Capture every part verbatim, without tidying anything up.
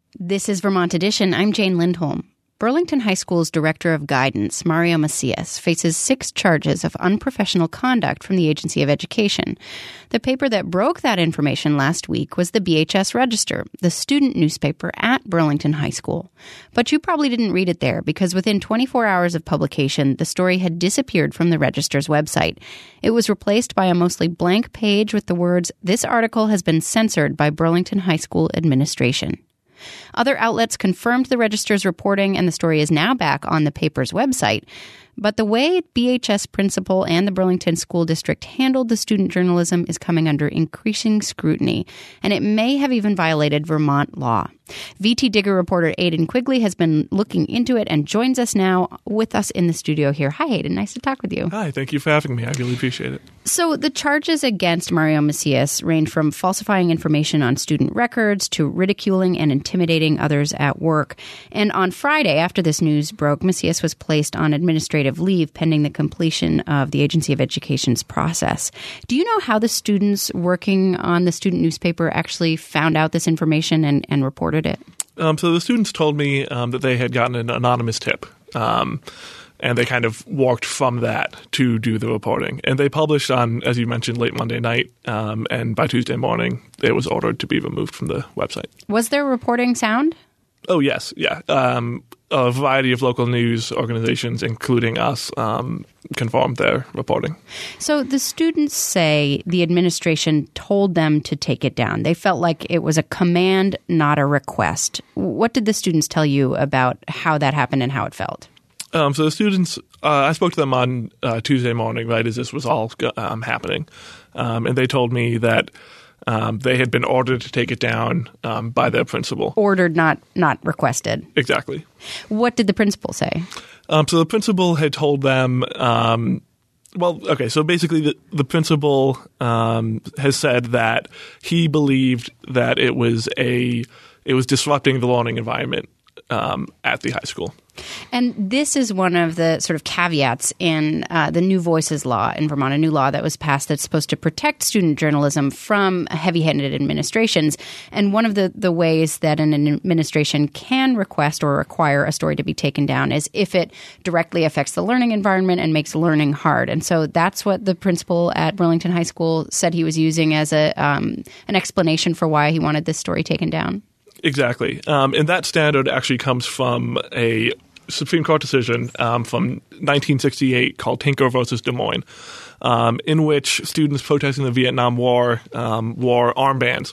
This is Vermont Edition. I'm Jane Lindholm. Burlington High School's Director of Guidance, Mario Macias, faces six charges of unprofessional conduct from the Agency of Education. The paper that broke that information last week was the B H S Register, the student newspaper at Burlington High School. But you probably didn't read it there because within twenty-four hours of publication, the story had disappeared from the Register's website. It was replaced by a mostly blank page with the words, "This article has been censored by Burlington High School administration." Other outlets confirmed the Register's reporting, and the story is now back on the paper's website. But the way B H S principal and the Burlington School District handled the student journalism is coming under increasing scrutiny, and it may have even violated Vermont law. V T Digger reporter Aidan Quigley has been looking into it and joins us now with us in the studio here. Hi, Aidan. Nice to talk with you. Hi. Thank you for having me. I really appreciate it. So the charges against Mario Macias range from falsifying information on student records to ridiculing and intimidating others at work. And on Friday, after this news broke, Macias was placed on administrative leave pending the completion of the Agency of Education's process. Do you know how the students working on the student newspaper actually found out this information and, and reported it? Um, so the students told me um, that they had gotten an anonymous tip, um, and they kind of walked from that to do the reporting. And they published on, as you mentioned, late Monday night, um, and by Tuesday morning, it was ordered to be removed from the website. Was their reporting sound? Oh, yes. Yeah. Um, a variety of local news organizations, including us, um, confirmed their reporting. So the students say the administration told them to take it down. They felt like it was a command, not a request. What did the students tell you about how that happened and how it felt? Um, so the students, uh, I spoke to them on uh, Tuesday morning, right, as this was all um, happening. Um, and they told me that Um, they had been ordered to take it down um, by their principal. Ordered, not not requested. Exactly. What did the principal say? Um, so the principal had told them, um, well, okay, so basically the, the principal um, has said that he believed that it was a it was disrupting the learning environment um, at the high school. And this is one of the sort of caveats in uh, the New Voices law in Vermont, a new law that was passed that's supposed to protect student journalism from heavy-handed administrations. And one of the, the ways that an administration can request or require a story to be taken down is if it directly affects the learning environment and makes learning hard. And so that's what the principal at Burlington High School said he was using as a um, an explanation for why he wanted this story taken down. Exactly. Um, and that standard actually comes from a Supreme Court decision um, from nineteen sixty-eight called Tinker versus Des Moines, um, in which students protesting the Vietnam War um, wore armbands.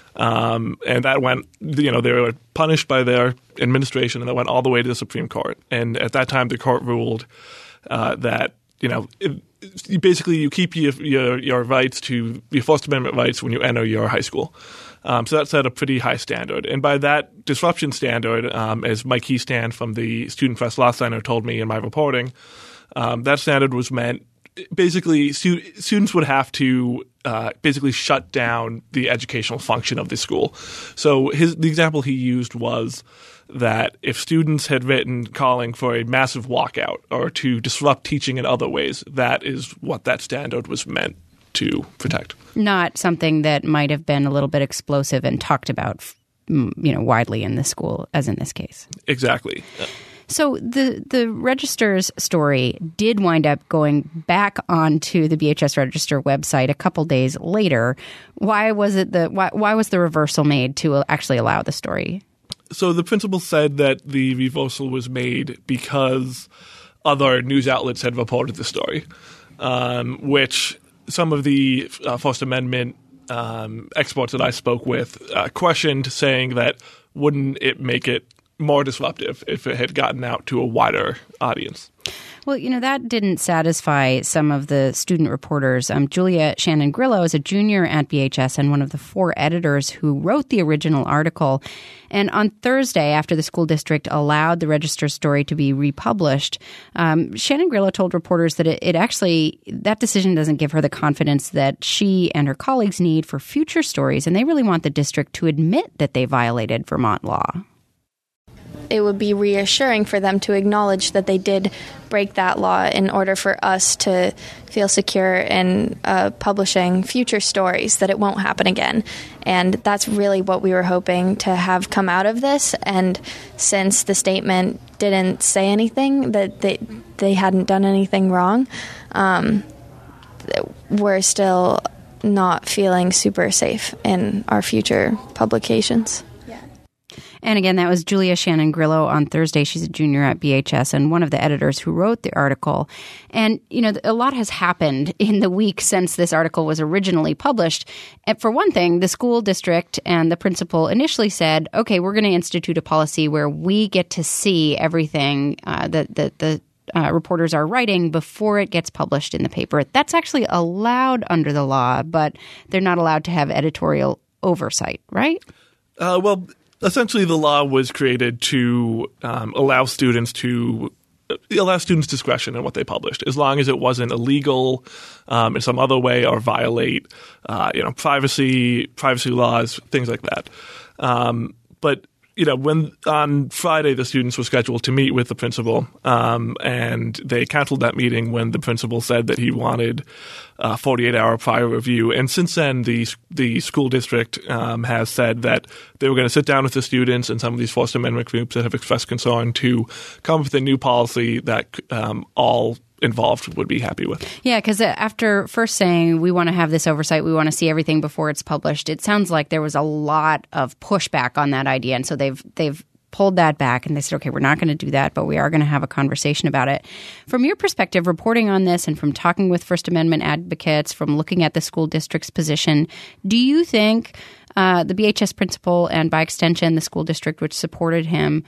Um, and that went, you know, they were punished by their administration, and that went all the way to the Supreme Court. And at that time, the court ruled uh, that, you know, it, it, basically you keep your, your, your rights to your First Amendment rights when you enter your high school. Um, so that set a pretty high standard. And by that disruption standard, um, as Mike Heastan from the Student Press Law Center told me in my reporting, um, that standard was meant basically stu- students would have to uh, basically shut down the educational function of the school. So his the example he used was that if students had written calling for a massive walkout or to disrupt teaching in other ways, that is what that standard was meant to protect. Not something that might have been a little bit explosive and talked about, you know, widely in the school, as in this case. Exactly. So the the Register's story did wind up going back onto the B H S Register website a couple days later. Why was it the why, why was the reversal made to actually allow the story? So the principal said that the reversal was made because other news outlets had reported the story, um, which some of the uh, First Amendment um, experts that I spoke with uh, questioned, saying that wouldn't it make it more disruptive if it had gotten out to a wider audience? Well, you know, that didn't satisfy some of the student reporters. Um, Julia Shannon Grillo is a junior at B H S and one of the four editors who wrote the original article. And on Thursday, after the school district allowed the Register story to be republished, um, Shannon Grillo told reporters that it, it actually, that decision doesn't give her the confidence that she and her colleagues need for future stories. And they really want the district to admit that they violated Vermont law. it would be reassuring for them to acknowledge that they did break that law in order for us to feel secure in uh, publishing future stories, that it won't happen again. And that's really what we were hoping to have come out of this. And since the statement didn't say anything, that they, they hadn't done anything wrong, um, we're still not feeling super safe in our future publications. And again, that was Julia Shannon Grillo on Thursday. She's a junior at B H S and one of the editors who wrote the article. And, you know, a lot has happened in the week since this article was originally published. And for one thing, the school district and the principal initially said, okay, we're going to institute a policy where we get to see everything uh, that, that the uh, reporters are writing before it gets published in the paper. That's actually allowed under the law, but they're not allowed to have editorial oversight, right? Uh, well, essentially, the law was created to um, allow students to allow students discretion in what they published, as long as it wasn't illegal um, in some other way or violate, uh, you know, privacy privacy laws, things like that. Um, but you know, when on Friday the students were scheduled to meet with the principal, um, and they canceled that meeting when the principal said that he wanted a forty-eight hour prior review. And since then, the the school district um, has said that they were going to sit down with the students and some of these First Amendment groups that have expressed concern to come up with a new policy that um, all involved would be happy with. Yeah, because after first saying we want to have this oversight, we want to see everything before it's published, it sounds like there was a lot of pushback on that idea. And so they've they've pulled that back and they said, okay, we're not going to do that, but we are going to have a conversation about it. From your perspective, reporting on this and from talking with First Amendment advocates, from looking at the school district's position, do you think uh, the B H S principal and by extension the school district which supported him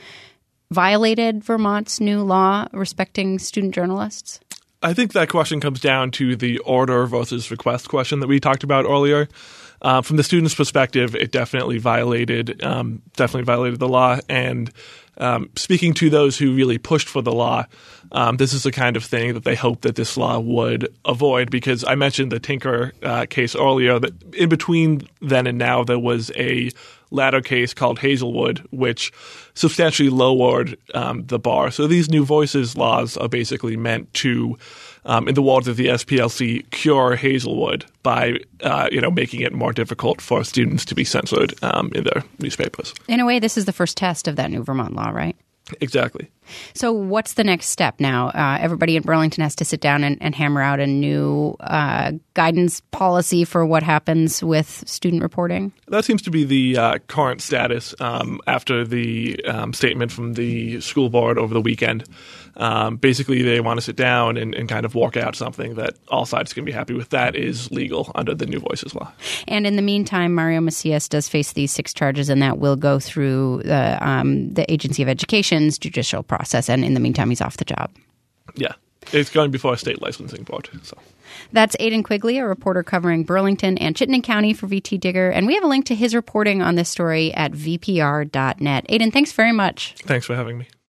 violated Vermont's new law respecting student journalists? I think that question comes down to the order versus request question that we talked about earlier. Uh, from the student's perspective, it definitely violated um, definitely violated the law. And um, speaking to those who really pushed for the law, um, this is the kind of thing that they hope that this law would avoid. Because I mentioned the Tinker uh, case earlier. That in between then and now, there was a latter case called Hazelwood, which substantially lowered um, the bar. So these new voices laws are basically meant to, um, in the words of the S P L C, cure Hazelwood by uh, you know making it more difficult for students to be censored um, in their newspapers. In a way, this is the first test of that new Vermont law, right? Exactly. So what's the next step now? Uh, everybody in Burlington has to sit down and, and hammer out a new uh, guidance policy for what happens with student reporting? That seems to be the uh, current status um, after the um, statement from the school board over the weekend. Um, basically, they want to sit down and, and kind of work out something that all sides can be happy with. That is legal under the new voices law. And in the meantime, Mario Macias does face these six charges, and that will go through the, um, the Agency of Education's judicial process. And in the meantime, he's off the job. Yeah. It's going before a state licensing board. So. That's Aidan Quigley, a reporter covering Burlington and Chittenden County for V T Digger. And we have a link to his reporting on this story at v p r dot net. Aidan, thanks very much. Thanks for having me.